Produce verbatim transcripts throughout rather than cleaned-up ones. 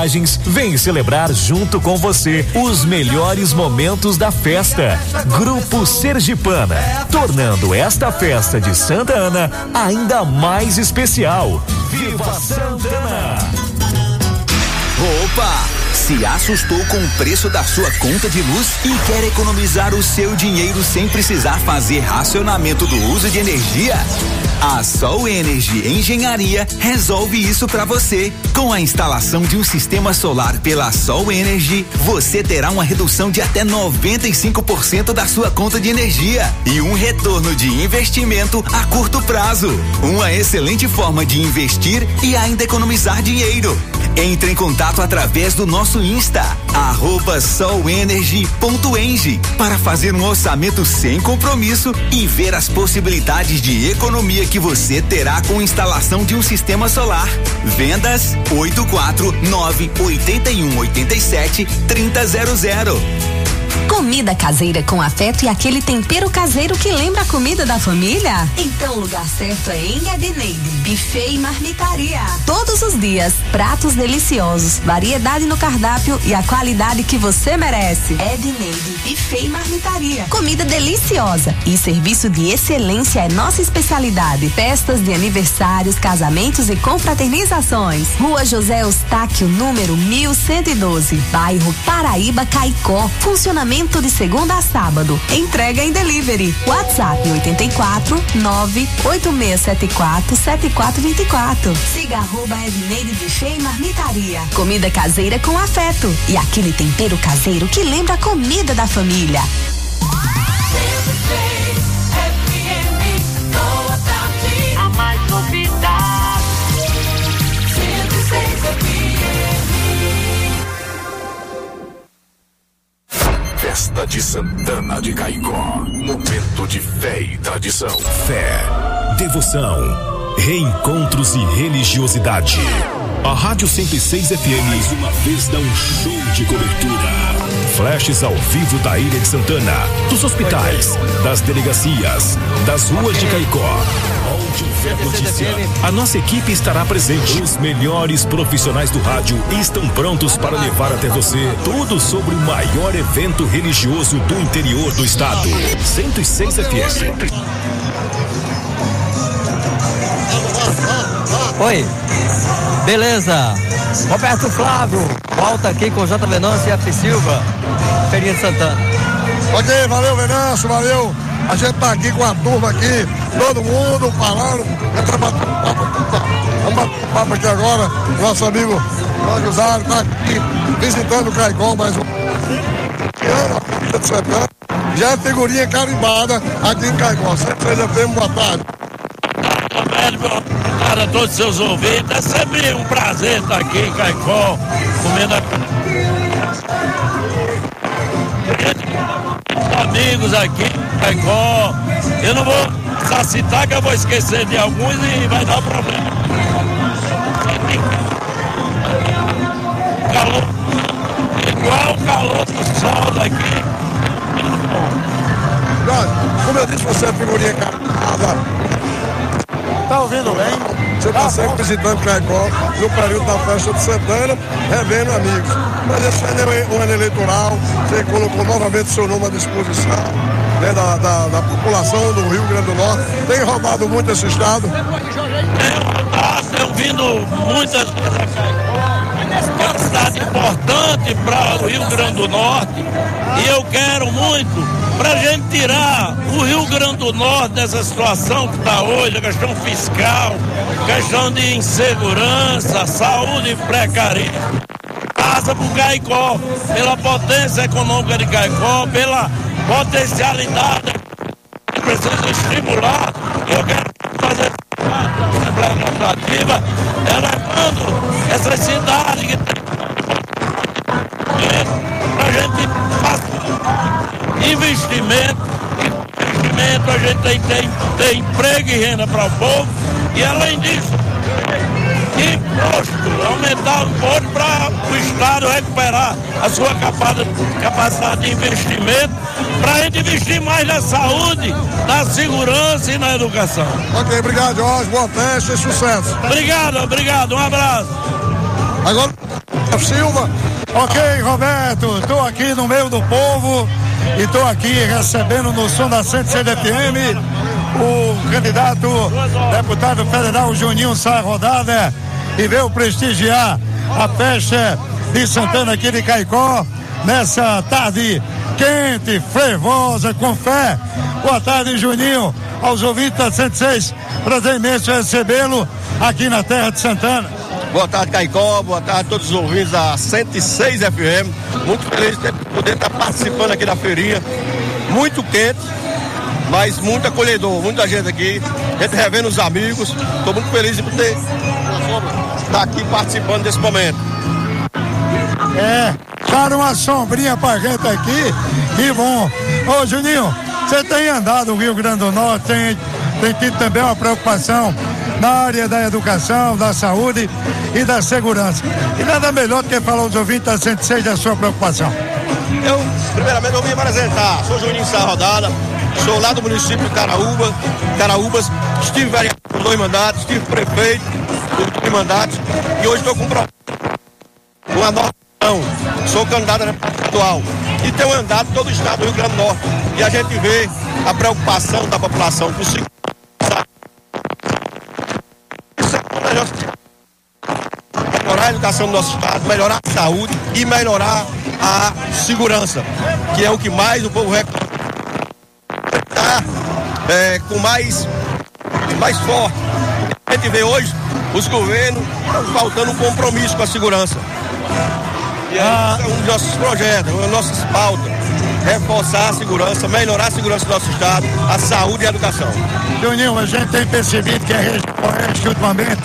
vantagens, vem celebrar junto com você os melhores momentos da festa. Grupo Sergipana, tornando esta festa de Santa Ana ainda mais especial. Viva Santana! Opa! Se assustou com o preço da sua conta de luz e quer economizar o seu dinheiro sem precisar fazer racionamento do uso de energia? A Sol Energy Engenharia resolve isso para você. Com a instalação de um sistema solar pela Sol Energy, você terá uma redução de até noventa e cinco por cento da sua conta de energia e um retorno de investimento a curto prazo. Uma excelente forma de investir e ainda economizar dinheiro. Entre em contato através do nosso Insta, arroba solenergy ponto eng, para fazer um orçamento sem compromisso e ver as possibilidades de economia que você terá com instalação de um sistema solar. Vendas oito quatro nove oito um oito sete três zero zero. Comida caseira com afeto e aquele tempero caseiro que lembra a comida da família? Então o lugar certo é em Edneide, buffet e marmitaria. Todos os dias, pratos deliciosos, variedade no cardápio e a qualidade que você merece. Edneide, buffet e marmitaria. Comida deliciosa e serviço de excelência é nossa especialidade. Festas de aniversários, casamentos e confraternizações. Rua José Eustáquio, número mil cento e doze, bairro Paraíba, Caicó. Funcionamento de segunda a sábado. Entrega em delivery. WhatsApp oito quatro nove oito seis sete quatro sete quatro dois quatro. Siga arroba Edneide Buffet e Marmitaria. Comida caseira com afeto e aquele tempero caseiro que lembra a comida da família. A mais novidade. cento e seis F M. Festa de Santana de Caicó. Momento de fé e tradição. Fé, devoção, reencontros e religiosidade. A Rádio cento e seis F M mais uma vez dá um show de cobertura. Flashes ao vivo da Ilha de Santana, dos hospitais, das delegacias, das ruas de Caicó. Onde houver notícia, a nossa equipe estará presente. Os melhores profissionais do rádio estão prontos para levar até você tudo sobre o maior evento religioso do interior do estado. cento e seis F M. Oi, beleza? Roberto Flávio, volta aqui com J. Venâncio e F. Silva, Feirinha de Santana. Ok, valeu Venâncio, valeu. A gente tá aqui com a turma aqui, todo mundo falando. Vamos bater um papo aqui agora. Nosso amigo Jorge Dário tá aqui visitando o Caicó, mais um ano, a família de Santana. Já é figurinha carimbada aqui em Caicó. Seja bem, boa tarde. Para todos os seus ouvintes, é sempre um prazer estar aqui em Caicó, comendo a... amigos aqui em Caicó. Eu não vou só citar que eu vou esquecer de alguns e vai dar problema. Calor, igual o calor do sol daqui. Como eu disse, você é figurinha carimbada. Tá ouvindo bem? Você está sempre visitando Caicó no período da festa de Santana, revendo amigos. Mas esse ano é um ano eleitoral, você colocou novamente seu nome à disposição, né, da, da, da população do Rio Grande do Norte. Tem roubado muito esse estado? Tem vindo muitas vezes a Caicó. É uma cidade importante para o Rio Grande do Norte e eu quero muito para a gente tirar o Rio Grande do Norte dessa situação que está hoje, a questão fiscal, questão de insegurança, saúde precária. Passa por Caicó, pela potência econômica de Caicó, pela potencialidade que precisa estimular. Eu quero fazer a Assembleia Legislativa elevando essas cidades que tem para a gente fazer investimento, investimento a gente tem, tem, tem emprego e renda para o povo e além disso imposto, aumentar o imposto para o Estado recuperar a sua capacidade de investimento para a gente investir mais na saúde, na segurança e na educação. Ok, obrigado Jorge, boa festa e sucesso. Obrigado, obrigado, um abraço. Agora, Silva. Ok, Roberto, estou aqui no meio do povo e estou aqui recebendo no som da cento e seis F M o candidato deputado federal Juninho Sá Rodada e veio prestigiar a festa de Santana aqui de Caicó nessa tarde quente, fervosa, com fé. Boa tarde, Juninho, aos ouvintes da cento e seis, prazer imenso recebê-lo aqui na terra de Santana. Boa tarde, Caicó, boa tarde a todos os ouvintes da cento e seis F M, muito feliz de poder estar participando aqui da feirinha, muito quente, mas muito acolhedor, muita gente aqui, gente revendo os amigos, estou muito feliz de poder estar aqui participando desse momento. É, para uma sombrinha pra gente aqui, que bom. Ô Juninho, você tem andado no Rio Grande do Norte, tem, tem tido também uma preocupação na área da educação, da saúde e da segurança. E nada melhor do que falar aos ouvintes da cento e seis da sua preocupação. Eu, primeiramente, eu vim me apresentar, sou Juninho Sá Rodada, sou lá do município de Caraúba, Caraúbas, estive vereador por dois mandatos, estive prefeito por dois mandatos e hoje estou com uma nova sou candidato a deputado estadual e tenho andado todo o estado do Rio Grande do Norte e a gente vê a preocupação da população com segurança, melhorar a educação do nosso estado, melhorar a saúde e melhorar a segurança, que é o que mais o povo reclama. Tá, é, com mais, mais forte. A gente vê hoje os governos estão faltando um compromisso com a segurança. E ah. é um dos nossos projetos, uma das nossas pautas, reforçar a segurança, melhorar a segurança do nosso estado, a saúde e a educação. Juninho, a gente tem percebido que a região oeste ultimamente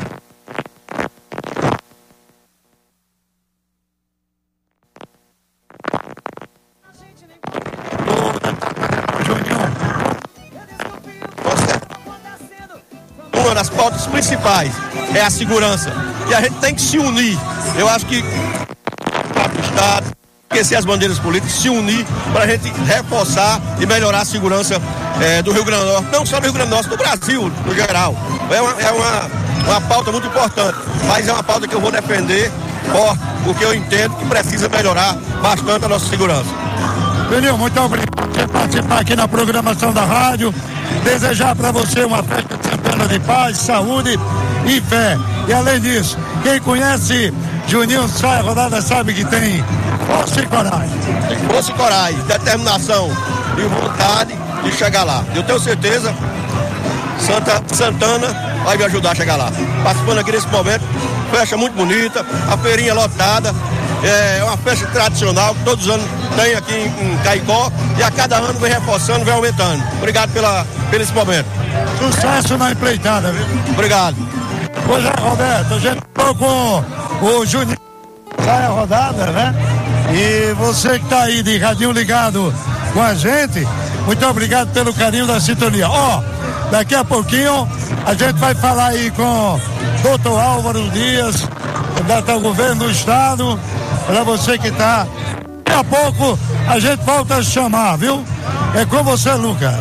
uma das pautas principais é a segurança e a gente tem que se unir. Eu acho que o Estado, esquecer as bandeiras políticas, se unir para a gente reforçar e melhorar a segurança eh, do Rio Grande do Norte, não só do Rio Grande do Norte, do Brasil no geral. É uma, é uma, uma pauta muito importante, mas é uma pauta que eu vou defender forte, porque eu entendo que precisa melhorar bastante a nossa segurança. Juninho, muito obrigado por participar aqui na programação da rádio. Desejar para você uma festa de Santana de paz, saúde e fé. E além disso, quem conhece Juninho Sá Rodada sabe que tem força e coragem. Tem força e coragem, determinação e vontade de chegar lá. Eu tenho certeza, Santa, Santana vai me ajudar a chegar lá. Participando aqui nesse momento, festa muito bonita, a feirinha lotada. É uma festa tradicional que todos os anos tem aqui em, em Caicó e a cada ano vem reforçando, vem aumentando. Obrigado pela, pelo esse momento. Sucesso na empreitada, viu? Obrigado. Pois é, Roberto, a gente ficou com o Juninho Sá Rodada, né? E você que tá aí de radinho ligado com a gente, muito obrigado pelo carinho da sintonia. Ó, oh, daqui a pouquinho a gente vai falar aí com o doutor Álvaro Dias, do governo do estado, para você que tá. Daqui a pouco a gente volta a chamar, viu? É com você, Lucas.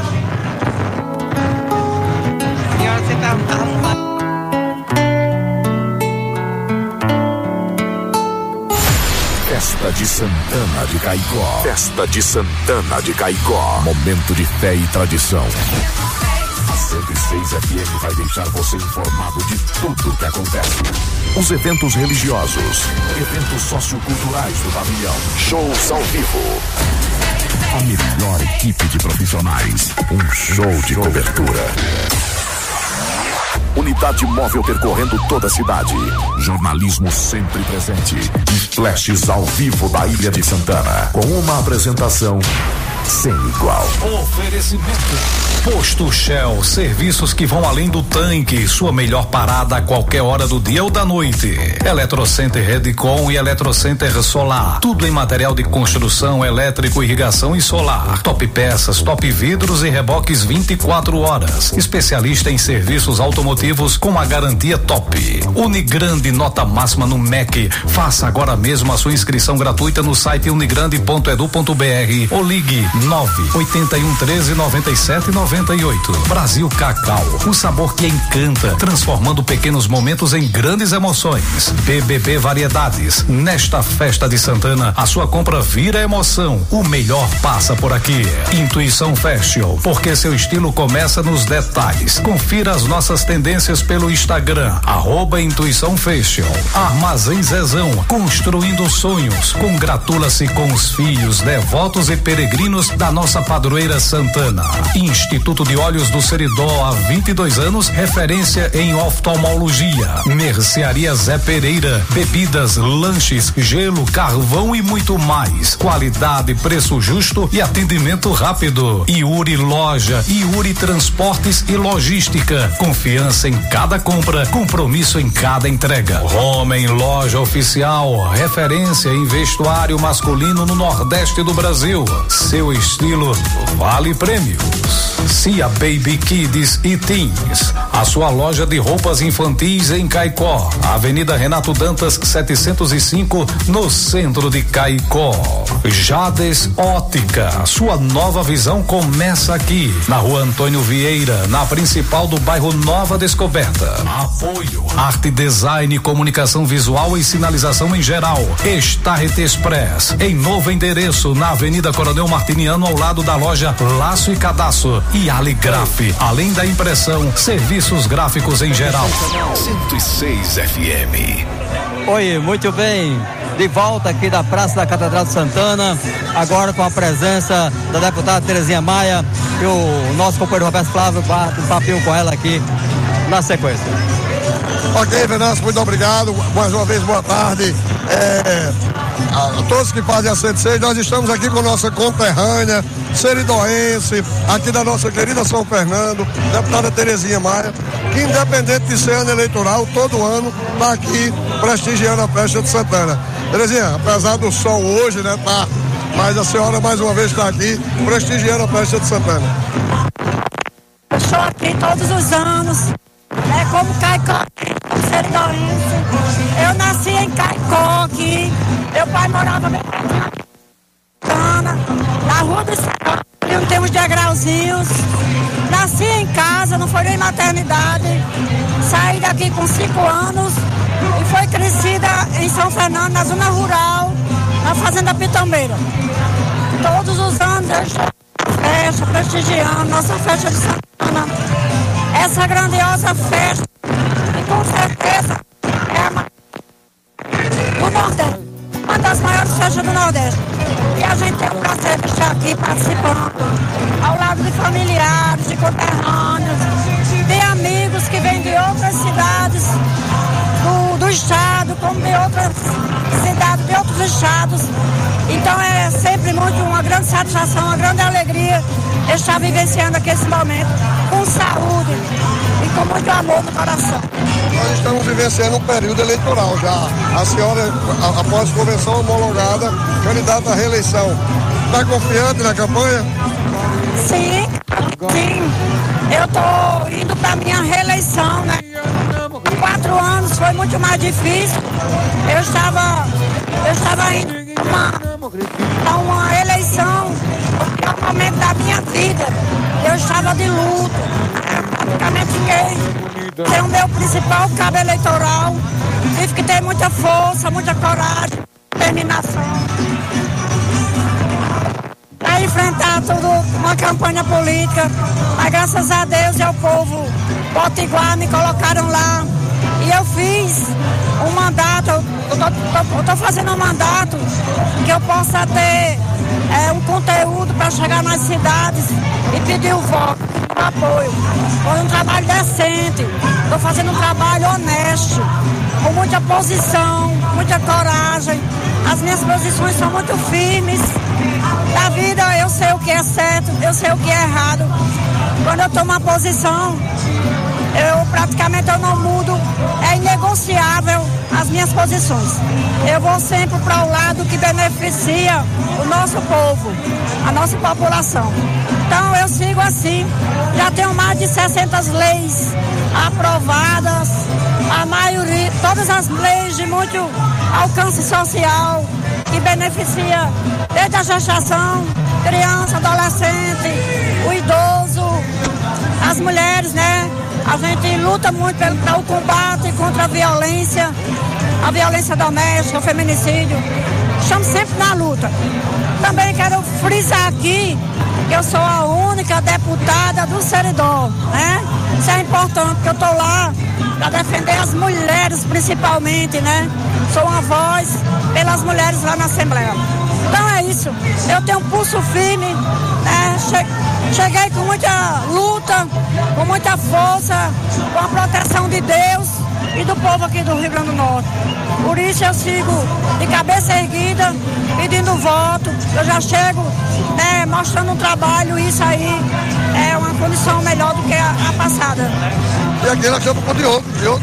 Senhora, você tá Festa de Santana de Caicó. Festa de Santana de Caicó. Momento de fé e tradição. A cento e seis F M vai deixar você informado de tudo que acontece. Os eventos religiosos, eventos socioculturais do pavilhão, shows ao vivo. A melhor equipe de profissionais, um show de cobertura. Unidade móvel percorrendo toda a cidade. Jornalismo sempre presente. E flashes ao vivo da Ilha de Santana. Com uma apresentação sem igual. Oferecimento. Posto Shell, serviços que vão além do tanque, sua melhor parada a qualquer hora do dia ou da noite. Eletrocenter Redcon e Eletrocenter Solar, tudo em material de construção, elétrico, irrigação e solar. Top peças, top vidros e reboques vinte e quatro horas. Especialista em serviços automotivos com a garantia top. Unigrande, nota máxima no M E C. Faça agora mesmo a sua inscrição gratuita no site unigrande ponto edu ponto br ou ligue nove oito um três nove sete nove oito. Brasil Cacau, o sabor que encanta, transformando pequenos momentos em grandes emoções. B B B Variedades, nesta festa de Santana, a sua compra vira emoção. O melhor passa por aqui. Intuição Fashion, porque seu estilo começa nos detalhes. Confira as nossas tendências pelo Instagram, arroba Intuição Fashion. Armazém Zezão, construindo sonhos. Congratula-se com os filhos, devotos e peregrinos da nossa padroeira Santana. Instituto de Olhos do Seridó, há vinte e dois anos, referência em oftalmologia. Mercearia Zé Pereira, bebidas, lanches, gelo, carvão e muito mais. Qualidade, preço justo e atendimento rápido. Iuri Loja, Iuri Transportes e Logística. Confiança em cada compra, compromisso em cada entrega. Homem Loja Oficial, referência em vestuário masculino no Nordeste do Brasil. Seu estilo vale prêmios. Cia Baby Kids e Teens, a sua loja de roupas infantis em Caicó, Avenida Renato Dantas setecentos e cinco, no centro de Caicó. Jades Ótica, sua nova visão começa aqui, na Rua Antônio Vieira, na principal do bairro Nova Descoberta. Apoio Arte Design, Comunicação Visual e Sinalização em geral. Starret Express, em novo endereço, na Avenida Coronel Martiniano, ao lado da loja Laço e Cadastro. E Aligraf, além da impressão, serviços gráficos em geral. cento e seis F M. Oi, muito bem. De volta aqui da Praça da Catedral de Santana, agora com a presença da deputada Terezinha Maia e o nosso companheiro Roberto Flávio bate um papinho com ela aqui na sequência. Ok, Venâncio, muito obrigado. Mais uma vez, boa tarde. É, a todos que fazem a cento e seis, nós estamos aqui com nossa conterrânea, seridoense, aqui da nossa querida São Fernando, deputada Terezinha Maia, que independente de ser ano eleitoral, todo ano está aqui prestigiando a festa de Santana. Terezinha, apesar do sol hoje, né, tá, mas a senhora mais uma vez está aqui prestigiando a festa de Santana. Eu estou aqui todos os anos, né, como Caicó, seridoense. Eu nasci em Caicó aqui, meu pai morava bem na Rua do Céu, tem uns degrauzinhos. Nasci em casa, não foi nem maternidade. Saí daqui com cinco anos e foi crescida em São Fernando, na zona rural, na Fazenda Pitambeira. Todos os anos eu estou na festa, prestigiando nossa festa de Santana. Essa grandiosa festa, e com certeza é a do Nordeste, uma das maiores festas do Nordeste. E a gente tem o prazer de estar aqui participando, ao lado de familiares, de conterrâneos, de amigos que vêm de outras cidades do, do estado, como de outras cidades, de outros estados. Então é sempre muito uma grande satisfação, uma grande alegria estar vivenciando aqui esse momento com saúde e com muito amor no coração. Nós estamos vivenciando um período eleitoral já. A senhora, após convenção homologada, candidata à reeleição, está confiante na campanha? Sim, sim. Eu estou indo para minha reeleição, né? Quatro anos foi muito mais difícil. Eu estava, eu estava indo para uma, uma eleição, é o momento da minha vida. Eu estava de luto. Praticamente fiquei sem o meu principal cabo eleitoral. Tive que ter muita força, muita coragem, determinação para enfrentar tudo, uma campanha política. Mas graças a Deus e ao povo potiguar me colocaram lá. E eu fiz um mandato, eu estou fazendo um mandato que eu possa ter é, um conteúdo para chegar nas cidades e pedir o voto, o apoio. Foi um trabalho decente, estou fazendo um trabalho honesto, com muita posição, muita coragem. As minhas posições são muito firmes. Na vida eu sei o que é certo, eu sei o que é errado. Quando eu tomo uma posição, eu praticamente eu não mudo, é inegociável as minhas posições. Eu vou sempre para o lado que beneficia o nosso povo, a nossa população. Então eu sigo assim, já tenho mais de sessenta leis aprovadas, a maioria, todas as leis de muito alcance social, que beneficia desde a gestação, criança, adolescente, o idoso, as mulheres, né? A gente luta muito pelo, pelo combate contra a violência, a violência doméstica, o feminicídio. Estamos sempre na luta. Também quero frisar aqui que eu sou a única deputada do Seridó, né? Isso é importante, porque eu estou lá para defender as mulheres principalmente, né? Sou uma voz pelas mulheres lá na Assembleia. Então é isso, eu tenho um pulso firme, né? Cheguei com muita luta, com muita força, com a proteção de Deus e do povo aqui do Rio Grande do Norte. Por isso eu sigo de cabeça erguida, pedindo voto. Eu já chego, né, mostrando um trabalho, isso aí é uma condição melhor do que a, a passada. E aqui nós estamos com o Diogo, Diogo,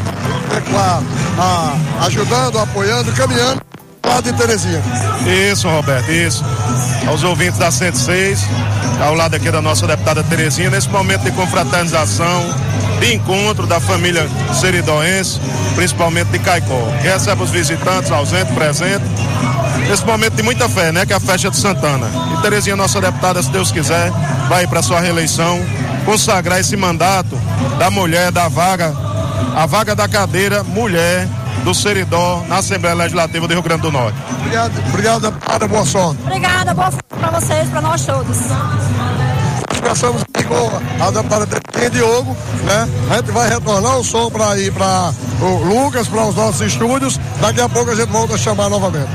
ajudando, apoiando, caminhando lá de Terezinha. Isso, Roberto, isso. Aos ouvintes da cento e seis, ao lado aqui da nossa deputada Terezinha, nesse momento de confraternização, de encontro da família seridoense, principalmente de Caicó, que recebe os visitantes, ausentes, presentes, nesse momento de muita fé, né, que é a festa de Santana. E Terezinha, nossa deputada, se Deus quiser, vai para sua reeleição, consagrar esse mandato da mulher, da vaga, a vaga da cadeira mulher do Seridó na Assembleia Legislativa do Rio Grande do Norte. Obrigado, obrigado, deputada, boa sorte. Obrigada, boa sorte para vocês, para nós todos. Conversamos aqui com a deputada Terezinha, Diogo, né? A gente vai retornar o som para ir para o Lucas, para os nossos estúdios. Daqui a pouco a gente volta a chamar novamente.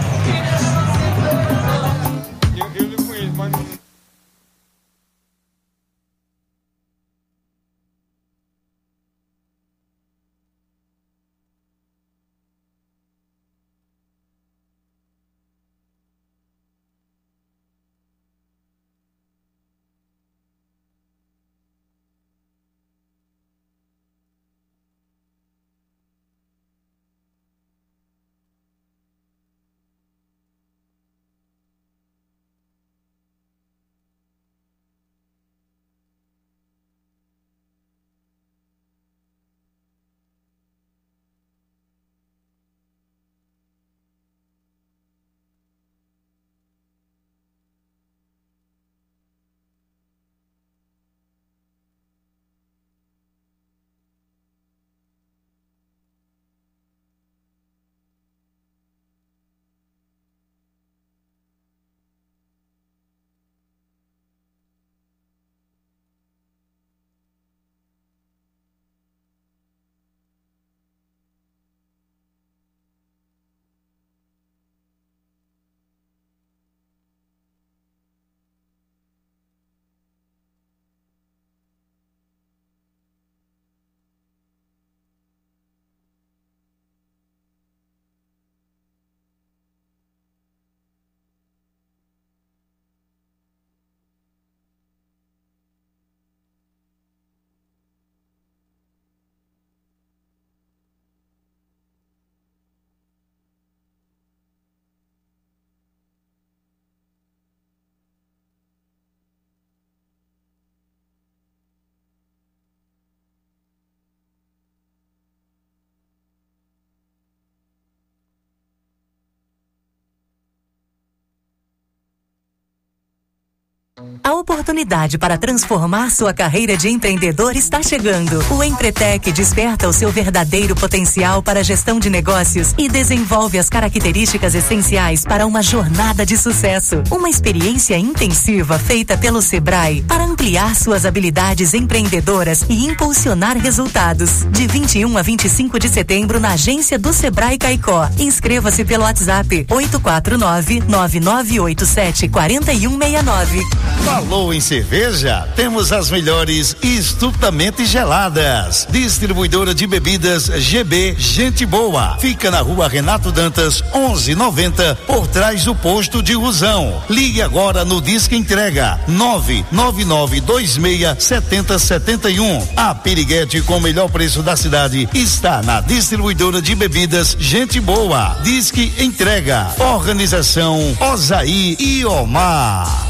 A oportunidade para transformar sua carreira de empreendedor está chegando. O Empretec desperta o seu verdadeiro potencial para a gestão de negócios e desenvolve as características essenciais para uma jornada de sucesso. Uma experiência intensiva feita pelo Sebrae para ampliar suas habilidades empreendedoras e impulsionar resultados. De vinte e um a vinte e cinco de setembro na agência do Sebrae Caicó. Inscreva-se pelo WhatsApp oito quatro nove, nove nove oito sete, quatro um seis nove. Falou em cerveja? Temos as melhores estupidamente geladas. Distribuidora de bebidas G B Gente Boa. Fica na rua Renato Dantas, onze noventa, por trás do posto de Rusão. Ligue agora no Disque Entrega nove nove nove dois seis sete zero sete um. A piriguete com o melhor preço da cidade está na distribuidora de bebidas Gente Boa. Disque Entrega. Organização Osaí e Omar.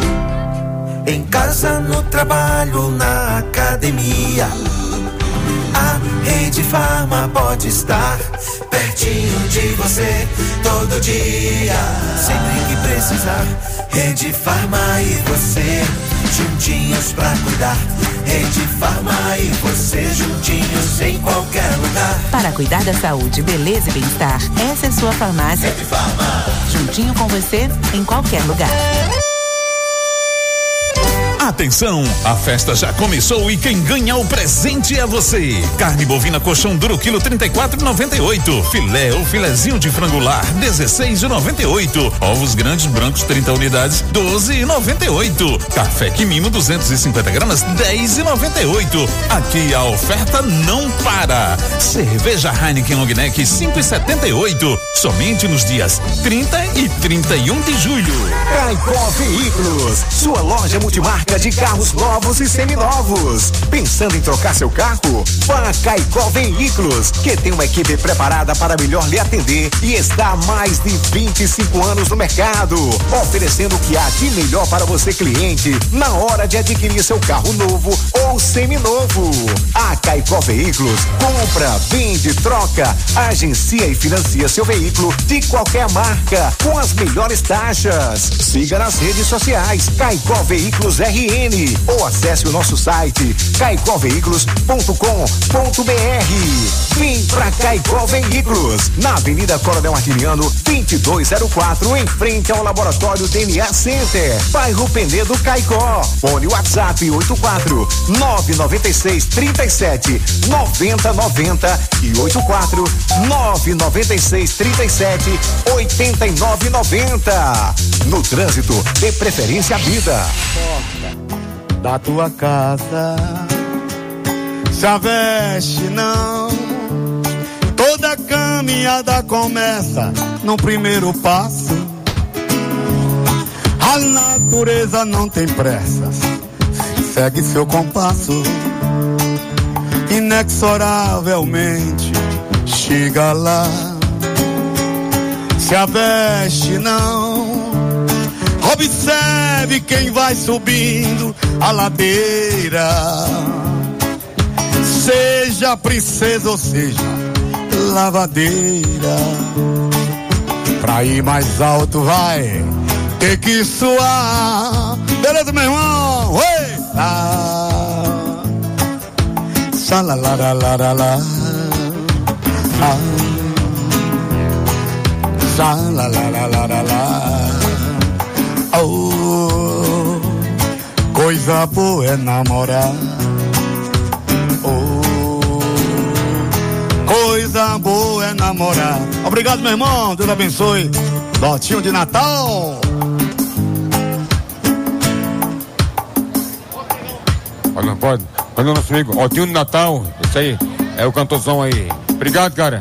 Em casa, no trabalho, na academia, A Rede Farma pode estar pertinho de você todo dia. Sempre que precisar, Rede Farma e você juntinhos pra cuidar. Rede Farma e você juntinhos em qualquer lugar. Para cuidar da saúde, beleza e bem-estar, essa é sua farmácia. Rede Farma. Juntinho com você em qualquer lugar. Atenção, a festa já começou e quem ganha o presente é você. Carne bovina colchão duro quilo trinta e quatro e noventa e oito. Filé ou filezinho de frangular dezesseis e noventa e oito. Ovos grandes brancos trinta unidades doze e noventa e oito. Café Quimimo duzentos e cinquenta gramas dez e noventa e oito. Aqui a oferta não para. Cerveja Heineken Long Neck cinco e setenta e oito. Somente nos dias trinta e trinta e um de julho. Caicó Veículos, sua loja multimarca de carros novos e seminovos. Pensando em trocar seu carro? Vá a Caicó Veículos, que tem uma equipe preparada para melhor lhe atender e está há mais de vinte e cinco anos no mercado, oferecendo o que há de melhor para você, cliente, na hora de adquirir seu carro novo ou seminovo. A Caicó Veículos compra, vende, troca, agencia e financia seu veículo de qualquer marca com as melhores taxas. Siga nas redes sociais Caicó Veículos R N ou acesse o nosso site caicó veículos ponto com ponto br. Vem pra Caicó Veículos, na Avenida Coronel Arquiniano vinte e dois zero quatro, em frente ao Laboratório D N A Center, bairro Penedo, Caicó. Fone WhatsApp oito quatro nove nove seis três sete nove zero nove zero e oito quatro nove nove seis três sete oito nove nove zero. No trânsito, dê preferência à vida. Da tua casa se aveste não, toda caminhada começa no primeiro passo. A natureza não tem pressa, segue seu compasso, inexoravelmente chega lá. Se aveste não, observe quem vai subindo a ladeira. Seja princesa ou seja lavadeira, pra ir mais alto vai ter que suar. Beleza, meu irmão? Oi! Ah, xalalararará, ah, xalalararará. Oh, coisa boa é namorar. Oh, coisa boa é namorar. Obrigado, meu irmão. Deus abençoe. Dotinho de Natal. Olha, pode. Olha, nosso amigo. Dotinho de Natal. Isso aí. É o cantorzão aí. Obrigado, cara.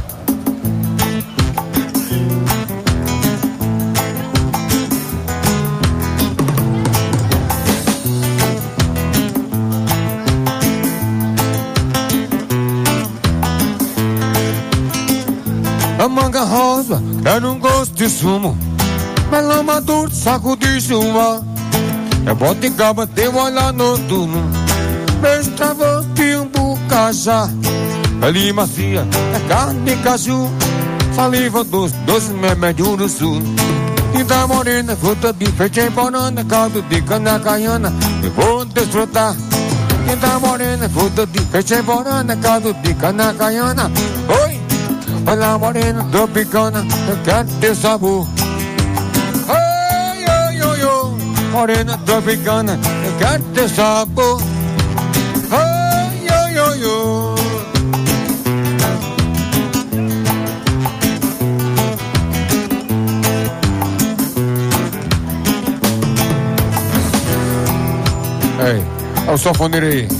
A manga rosa é um gosto de sumo, melão maduro, saco de chuva. É boticaba, tem um olhar noturno, beijo travante e um bucajá. Pele macia, é carne de caju, saliva doce, doce remédio do sul. Tinta morena, fruta de peixe em banana, caldo de cana caiana, eu vou desfrutar. Tinta morena, fruta de peixe em banana, caldo de cana caiana. Oi! Olha morena, tropicana, eu quero ter sabor. Oi, oi, oi, oi, morena, tropicana, eu quero ter sabor. Oi, oi, oi, oi. Ei, olha o sanfoneiro aí.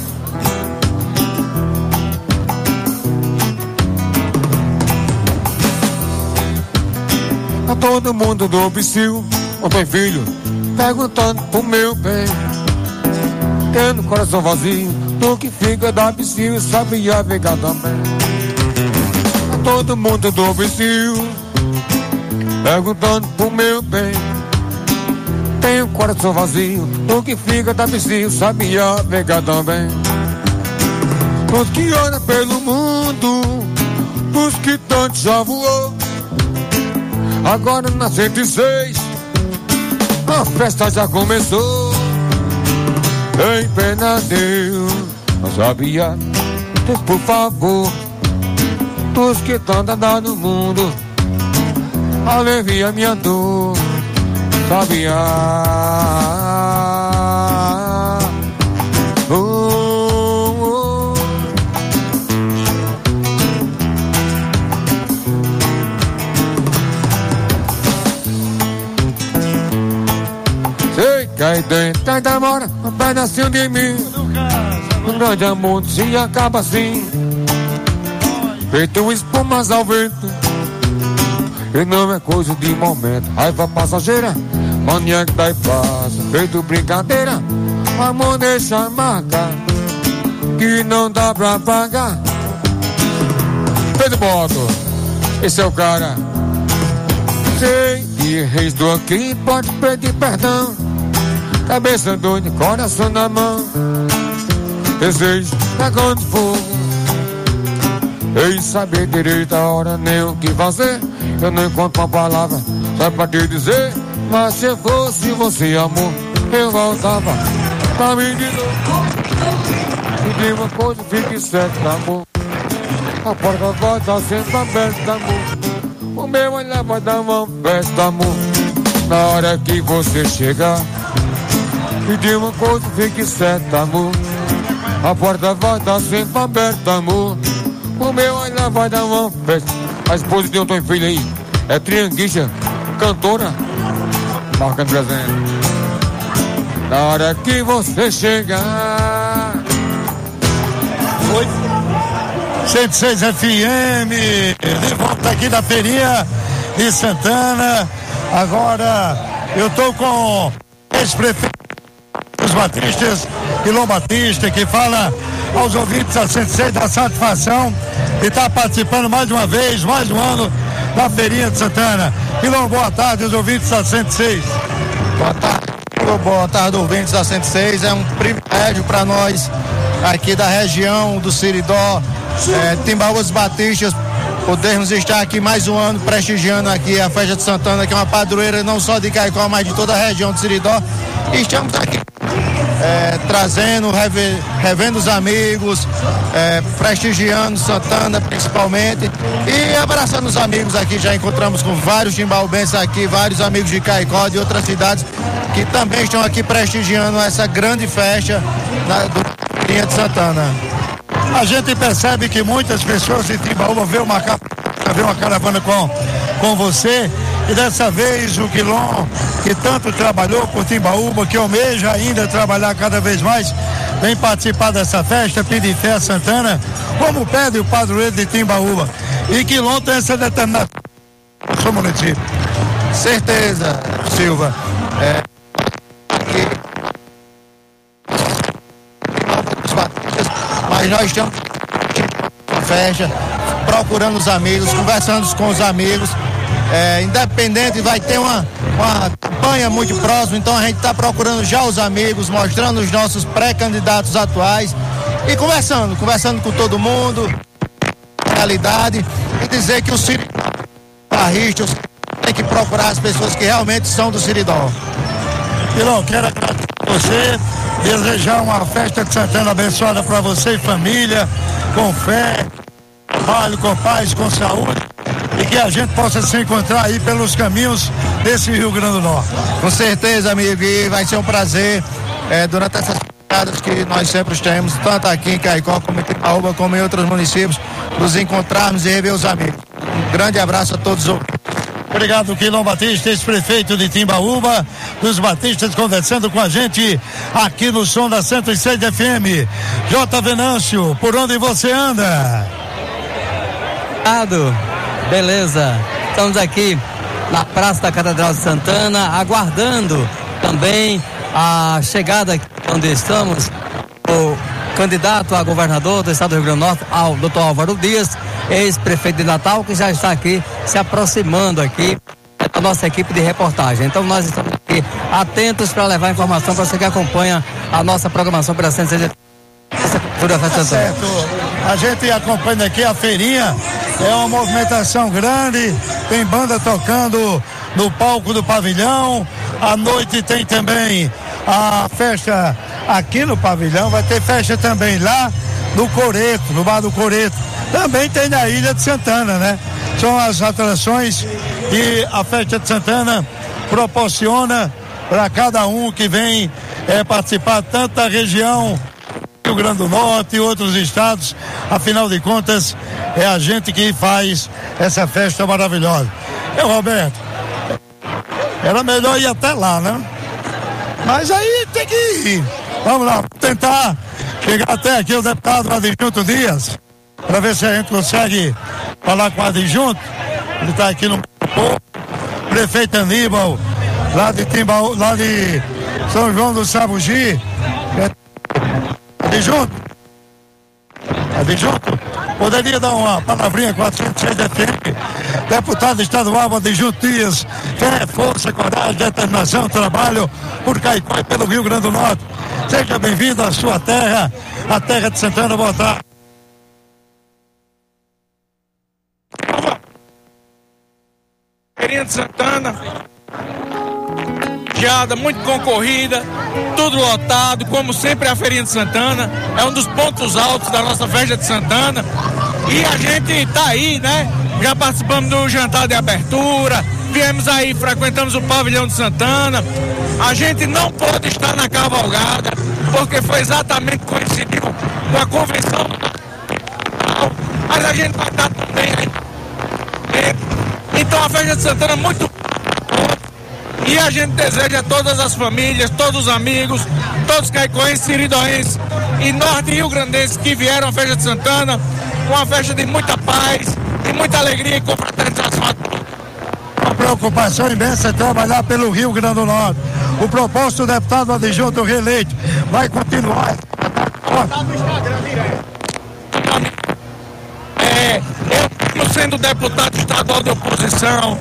A todo mundo do Bicil, não tem filho, perguntando pro meu bem. Tendo coração vazio, do que fica da Bicil, sabia vegar também. A todo mundo do Bicil, perguntando pro meu bem. Tenho coração vazio, do que fica da Bicil, sabia vegar também. os que olham pelo mundo, os que tanto já voou. Agora na cento e seis, a festa já começou. Em Pernambuco, não sabia, por favor, os que estão andando no mundo, alivia minha dor, sabia. Oh, oh. Sei que aí dentro da mora um pedacinho de mim, um grande amor se acaba assim, feito espumas ao vento. E não é coisa de momento, raiva passageira, mania que dá e passa, feito brincadeira, amor deixa marca, que não dá pra pagar. Pedro Boto, esse é o cara. Sei que reis do aqui pode pedir perdão, cabeça doida, coração na mão, desejo dragão de fogo, ei saber direito a hora nem o que fazer. Eu não encontro uma palavra só pra te dizer, mas se fosse você, amor, eu voltava pra mim de novo. Me diga uma coisa, fique certo, amor, a porta vai estar sempre aberta, amor, o meu olhar vai dar uma festa, amor, na hora que você chegar. Me diga uma coisa, fique certo, amor, a porta vai estar sempre aberta, amor, o meu olhar vai dar uma festa. A esposa de Antônio Filho aí é trianguista, cantora, marcando presente. Na hora que você chegar. Oi. cento e seis F M, de volta aqui da feirinha de Santana. Agora eu tô com o ex-prefeito dos Batistas, Quilom Batista, que fala aos ouvintes da cento e seis da satisfação e está participando mais uma vez, mais um ano da feirinha de Santana. Quilom, boa tarde, os ouvintes da cento e seis. Boa tarde, boa tarde, ouvintes da cento e seis. É um privilégio para nós aqui da região do Seridó, é, Timbaúbas Batistas, podermos estar aqui mais um ano prestigiando aqui a festa de Santana, que é uma padroeira não só de Caicó, mas de toda a região do Seridó. E estamos aqui É, trazendo, reve, revendo os amigos, é, prestigiando Santana principalmente e abraçando os amigos aqui. Já encontramos com vários timbaubenses aqui, vários amigos de Caicó, de outras cidades que também estão aqui prestigiando essa grande festa na, do Feirinha de Santana. A gente percebe que muitas pessoas de Timbaúba vê uma, vê uma caravana com, com você. E dessa vez o Quilom, que tanto trabalhou por Timbaúba, que almeja ainda trabalhar cada vez mais, vem participar dessa festa, pedir fé a Santana, como pede o padroeiro de Timbaúba. E Quilom tem essa determinação no seu município. Certeza, Silva. É, aqui, mas nós estamos na festa, procurando os amigos, conversando com os amigos. É, independente, vai ter uma, uma campanha muito próxima, então a gente está procurando já os amigos, mostrando os nossos pré-candidatos atuais e conversando, conversando com todo mundo, realidade, e dizer que o Seridó barrista tem que procurar as pessoas que realmente são do Seridó. Quilom, quero agradecer a você, desejar uma festa de Santana abençoada para você e família, com fé, trabalho, com paz, com saúde. E que a gente possa se encontrar aí pelos caminhos desse Rio Grande do Norte. Com certeza, amigo, e vai ser um prazer é, durante essas paradas que nós sempre temos, tanto aqui em Caicó, como em Timbaúba, como em outros municípios, nos encontrarmos e rever os amigos. Um grande abraço a todos. Obrigado, Quilom Batista, ex-prefeito de Timbaúba, dos Batistas, conversando com a gente aqui no som da cento e seis F M. J. Venâncio, por onde você anda? Obrigado. Beleza, estamos aqui na Praça da Catedral de Santana, aguardando também a chegada aqui onde estamos, o candidato a governador do estado do Rio Grande do Norte, ao doutor Álvaro Dias, ex-prefeito de Natal, que já está aqui se aproximando aqui da nossa equipe de reportagem. Então nós estamos aqui atentos para levar informação para você que acompanha a nossa programação pela cento e seis. Tá certo. A gente acompanha aqui a feirinha, é uma movimentação grande, tem banda tocando no palco do pavilhão, à noite tem também a festa aqui no pavilhão, vai ter festa também lá no Coreto, no Bar do Coreto, também tem na Ilha de Santana, né? São as atrações que a festa de Santana proporciona para cada um que vem é, participar, tanto da região Rio Grande do Norte e outros estados. Afinal de contas, é a gente que faz essa festa maravilhosa. É, Roberto, era melhor ir até lá, né? Mas aí tem que ir. Vamos lá, tentar chegar até aqui o deputado Adjunto Dias, para ver se a gente consegue falar com o adjunto. Ele está aqui no prefeito Aníbal, lá de Timbaú, lá de São João do Sabugi. Adjunto, adjunto, poderia dar uma palavrinha quatrocentos e seis F M, deputado estadual Adjunto Dias, fé, força, coragem, determinação, trabalho por Caicó e pelo Rio Grande do Norte. Seja bem-vindo à sua terra, a terra de Santana. Boa tarde. Feirinha de Santana, geada, muito concorrida, tudo lotado, como sempre a Feirinha de Santana é um dos pontos altos da nossa festa de Santana, e a gente tá aí, né? Já participamos do jantar de abertura, viemos aí, frequentamos o pavilhão de Santana. A gente não pode estar na cavalgada, porque foi exatamente coincidiu com a convenção, mas a gente vai estar também aí. Então a festa de Santana é muito, e a gente deseja a todas as famílias, todos os amigos, todos os caicoenses, siridoenses e norte rio-grandenses que vieram à festa de Santana, uma festa de muita paz, de muita alegria e confraternização a todos. A preocupação imensa é trabalhar pelo Rio Grande do Norte. O propósito do deputado adjunto reeleito vai continuar. É, eu sendo deputado estadual de oposição,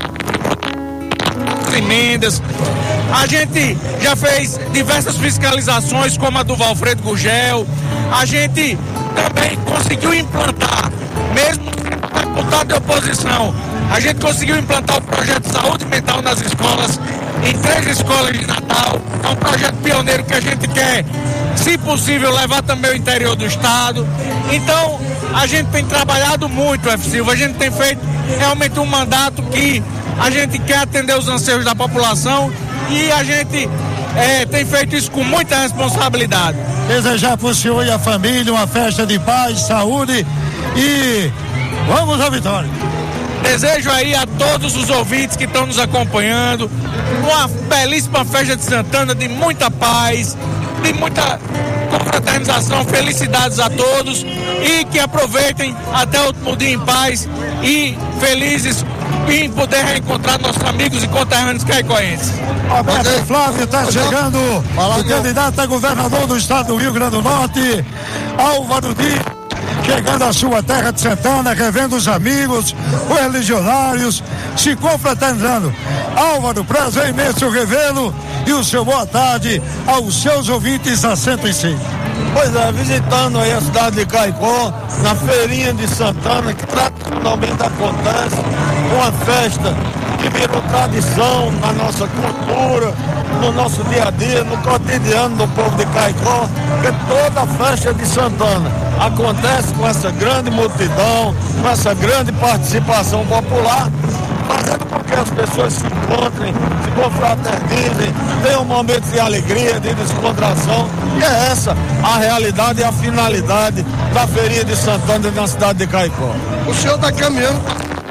emendas, a gente já fez diversas fiscalizações, como a do Valfredo Gurgel. A gente também conseguiu implantar, mesmo sendo deputado de oposição, a gente conseguiu implantar o projeto de saúde mental nas escolas, em três escolas de Natal. É um projeto pioneiro que a gente quer, se possível, levar também ao interior do estado. Então, a gente tem trabalhado muito, F. Silva, a gente tem feito realmente um mandato que a gente quer atender os anseios da população, e a gente é, tem feito isso com muita responsabilidade. Desejar para o senhor e a família uma festa de paz, saúde e vamos à vitória. Desejo aí a todos os ouvintes que estão nos acompanhando uma belíssima festa de Santana, de muita paz, de muita confraternização, felicidades a todos, e que aproveitem até o último dia em paz e felizes em poder reencontrar nossos amigos e conterrâneos caicoenses. Roberto Flávio está chegando, o candidato a governador do estado do Rio Grande do Norte, Álvaro Dias, chegando à sua terra de Santana, revendo os amigos, os religionários, se confraternizando. Álvaro, prazer imenso revê-lo, e o seu boa tarde aos seus ouvintes da cento e seis. Pois é, visitando aí a cidade de Caicó, na feirinha de Santana, que tradicionalmente acontece, uma festa que virou tradição na nossa cultura, no nosso dia a dia, no cotidiano do povo de Caicó, porque toda a festa de Santana acontece com essa grande multidão, com essa grande participação popular, fazendo com que as pessoas se encontrem, se confraternizem, tenham momentos de alegria, de descontração, e é essa a realidade e a finalidade da feirinha de Santana na cidade de Caicó. O senhor está caminhando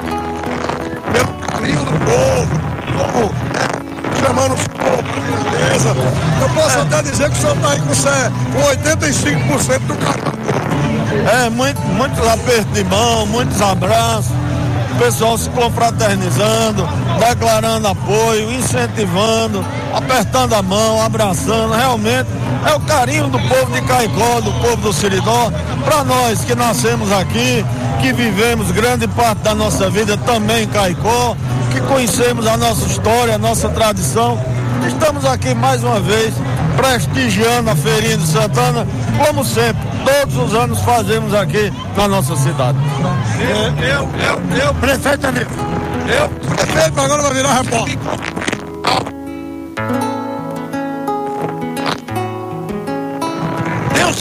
pelo caminho do povo, como, é, chamando o povo para beleza. Eu posso é. até dizer que o senhor está aí com, com oitenta e cinco por cento do caminho. É, muito, muitos apertos de mão, muitos abraços, o pessoal se confraternizando, declarando apoio, incentivando, apertando a mão, abraçando. Realmente é o carinho do povo de Caicó, do povo do Siridó, para nós que nascemos aqui, que vivemos grande parte da nossa vida também em Caicó, que conhecemos a nossa história, a nossa tradição. Estamos aqui mais uma vez prestigiando a feirinha de Santana, como sempre, todos os anos fazemos aqui na nossa cidade. Eu, eu, eu, eu prefeito amigo. Eu, prefeito, agora vai virar repórter. Deus,